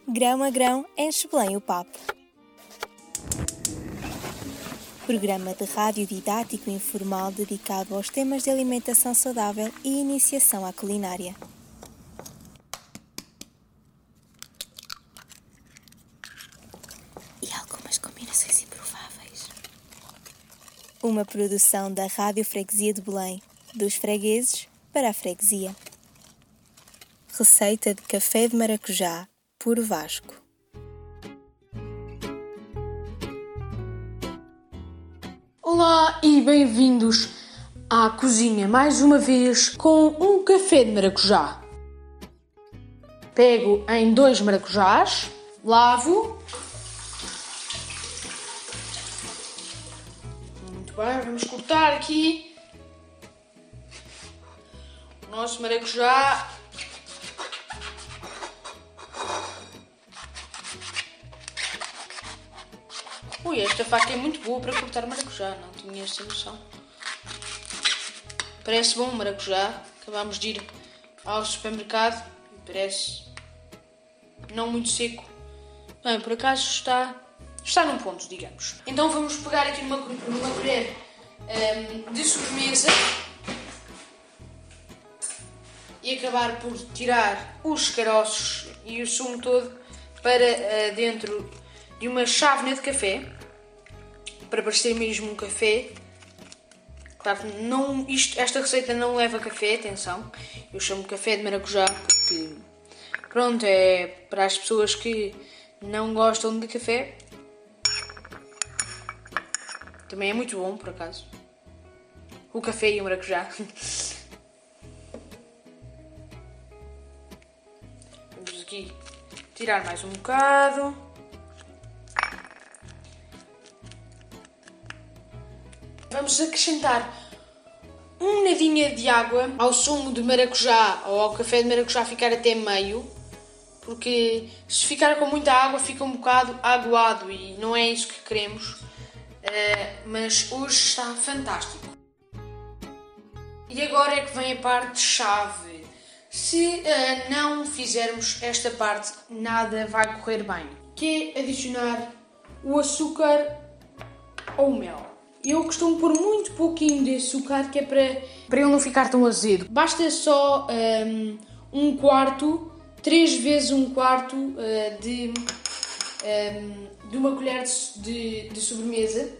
Grão a grão, enche Belém o papo. Programa de rádio didático informal dedicado aos temas de alimentação saudável e iniciação à culinária. E algumas combinações improváveis. Uma produção da Rádio Freguesia de Belém, dos fregueses para a freguesia. Receita de café de maracujá, por Vasco. Olá e bem-vindos à cozinha mais uma vez com um café de maracujá. Pego em 2 maracujás, lavo. Muito bem, vamos cortar aqui o nosso maracujá. Ui, esta faca é muito boa para cortar maracujá, não tinha essa noção. Parece bom maracujá. Acabámos de ir ao supermercado e parece não muito seco. Bem, por acaso está num ponto, digamos. Então vamos pegar aqui numa colher de sobremesa e acabar por tirar os caroços e o sumo todo para dentro de uma chávena de café, para parecer mesmo um café. Claro que esta receita não leva café, atenção. Eu chamo café de maracujá porque, pronto, é para as pessoas que não gostam de café. Também é muito bom, por acaso. O café e o maracujá. Vamos aqui tirar mais um bocado. Vamos acrescentar uma nadinha de água ao sumo de maracujá ou ao café de maracujá ficar até meio, porque se ficar com muita água fica um bocado aguado e não é isso que queremos, mas hoje está fantástico. E agora é que vem a parte-chave. Se não fizermos esta parte, nada vai correr bem, que é adicionar o açúcar ou o mel. Eu costumo pôr muito pouquinho de açúcar, que é para ele não ficar tão azedo. Basta só 3 vezes 1/4 de uma colher de sobremesa.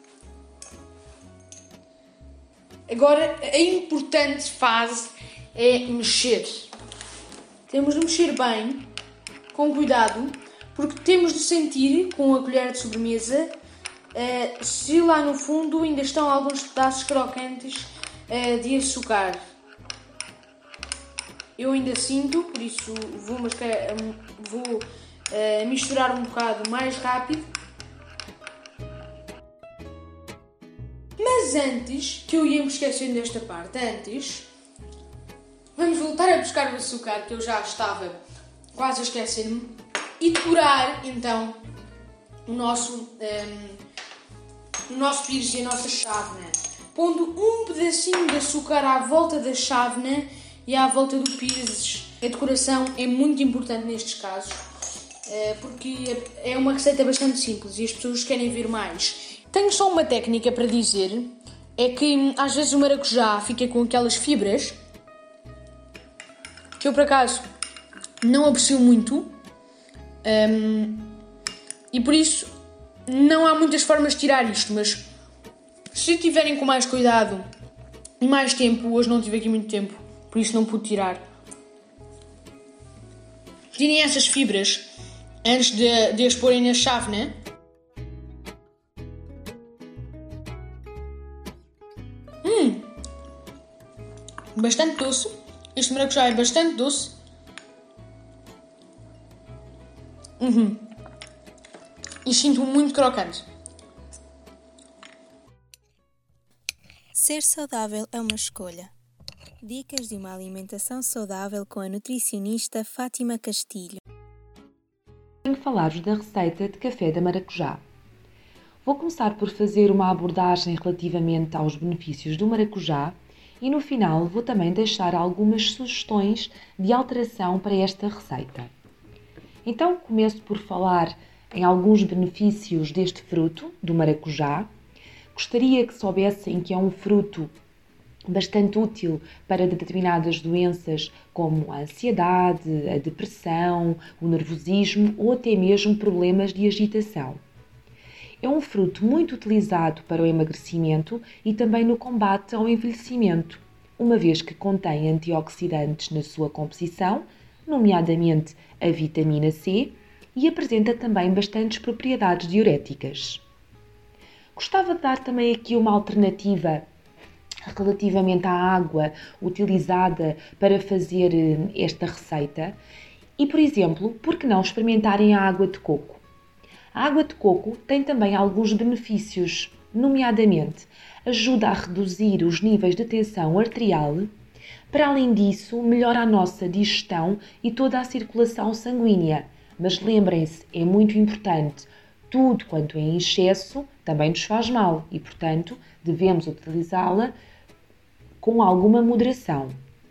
Agora, a importante fase é mexer. Temos de mexer bem, com cuidado, porque temos de sentir com a colher de sobremesa se lá no fundo ainda estão alguns pedaços crocantes de açúcar. Eu ainda sinto, por isso vou misturar um bocado mais rápido. Mas antes, que eu ia me esquecendo desta parte, vamos voltar a buscar o açúcar, que eu já estava quase a esquecer-me, e decorar então o nosso pires e a nossa chávena, pondo um pedacinho de açúcar à volta da chávena e à volta do pires. A decoração é muito importante nestes casos, porque é uma receita bastante simples e as pessoas querem ver mais. Tenho só uma técnica para dizer, é que às vezes o maracujá fica com aquelas fibras, que eu por acaso não aprecio muito, e por isso não há muitas formas de tirar isto, mas se tiverem com mais cuidado e mais tempo, hoje não tive aqui muito tempo, por isso não pude tirar. Tirem essas fibras antes de as porem na chávena. Bastante doce. Este maracujá é bastante doce. E sinto muito crocante. Ser saudável é uma escolha. Dicas de uma alimentação saudável com a nutricionista Fátima Castilho. Venho falar-vos da receita de café da maracujá. Vou começar por fazer uma abordagem relativamente aos benefícios do maracujá e no final vou também deixar algumas sugestões de alteração para esta receita. Então começo por falar em alguns benefícios deste fruto, do maracujá. Gostaria que soubessem que é um fruto bastante útil para determinadas doenças como a ansiedade, a depressão, o nervosismo ou até mesmo problemas de agitação. É um fruto muito utilizado para o emagrecimento e também no combate ao envelhecimento, uma vez que contém antioxidantes na sua composição, nomeadamente a vitamina C, e apresenta também bastantes propriedades diuréticas. Gostava de dar também aqui uma alternativa relativamente à água utilizada para fazer esta receita e, por exemplo, por que não experimentarem a água de coco? A água de coco tem também alguns benefícios, nomeadamente ajuda a reduzir os níveis de tensão arterial. Para além disso, melhora a nossa digestão e toda a circulação sanguínea. Mas lembrem-se, é muito importante, tudo quanto é em excesso também nos faz mal e, portanto, devemos utilizá-la com alguma moderação.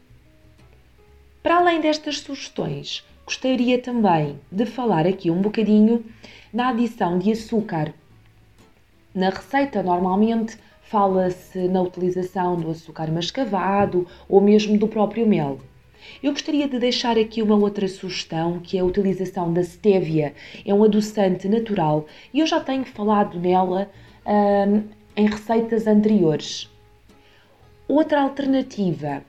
Para além destas sugestões, gostaria também de falar aqui um bocadinho na adição de açúcar. Na receita, normalmente, fala-se na utilização do açúcar mascavado ou mesmo do próprio mel. Eu gostaria de deixar aqui uma outra sugestão, que é a utilização da stevia. É um adoçante natural e eu já tenho falado nela em receitas anteriores. Outra alternativa,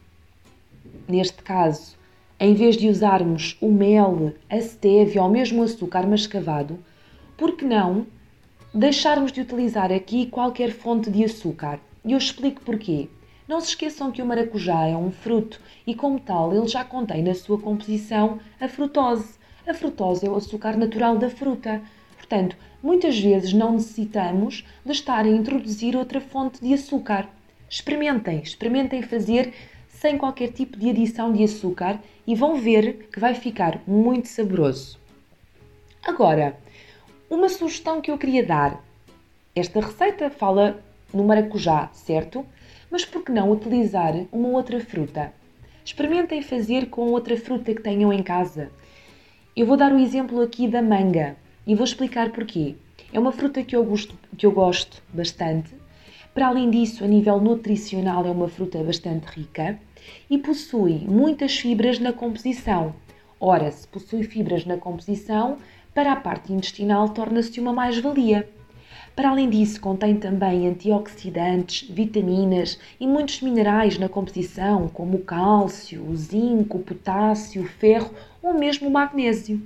neste caso, em vez de usarmos o mel, a stevia ou mesmo o açúcar mascavado, por que não deixarmos de utilizar aqui qualquer fonte de açúcar? E eu explico porquê. Não se esqueçam que o maracujá é um fruto e, como tal, ele já contém na sua composição a frutose. A frutose é o açúcar natural da fruta. Portanto, muitas vezes não necessitamos de estar a introduzir outra fonte de açúcar. Experimentem fazer sem qualquer tipo de adição de açúcar e vão ver que vai ficar muito saboroso. Agora, uma sugestão que eu queria dar. Esta receita fala no maracujá, certo? Mas por que não utilizar uma outra fruta? Experimentem fazer com outra fruta que tenham em casa. Eu vou dar o exemplo aqui da manga e vou explicar porquê. É uma fruta que eu gosto bastante. Para além disso, a nível nutricional, é uma fruta bastante rica e possui muitas fibras na composição. Ora, se possui fibras na composição, para a parte intestinal torna-se uma mais-valia. Para além disso, contém também antioxidantes, vitaminas e muitos minerais na composição, como o cálcio, o zinco, o potássio, o ferro ou mesmo o magnésio.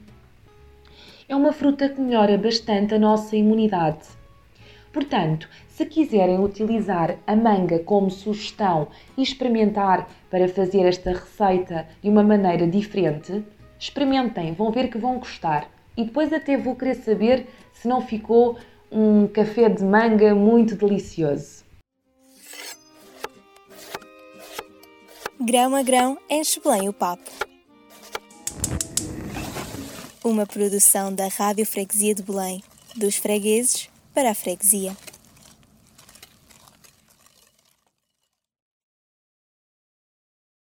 É uma fruta que melhora bastante a nossa imunidade. Portanto, se quiserem utilizar a manga como sugestão e experimentar para fazer esta receita de uma maneira diferente, experimentem, vão ver que vão gostar. E depois até vou querer saber se não ficou um café de manga muito delicioso. Grão a grão enche bem o papo. Uma produção da Rádio Freguesia de Belém, dos fregueses para a freguesia.